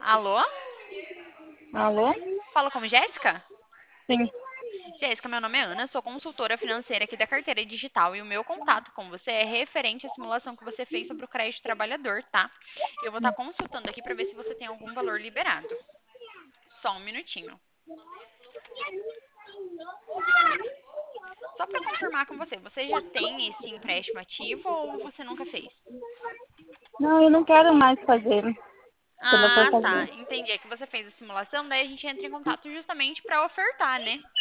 Alô? Alô? Fala com Jéssica? Sim. Jéssica, meu nome é Ana, sou consultora financeira aqui da Carteira Digital e o meu contato com você é referente à simulação que você fez sobre o crédito trabalhador, tá? Eu vou estar consultando aqui para ver se você tem algum valor liberado. Só um minutinho. Só para confirmar com você, você já tem esse empréstimo ativo ou você nunca fez? Não, eu não quero mais fazer. Quando eu for Ah, tá. fazer. Entendi. É que você fez a simulação, daí a gente entra em contato justamente para ofertar, né?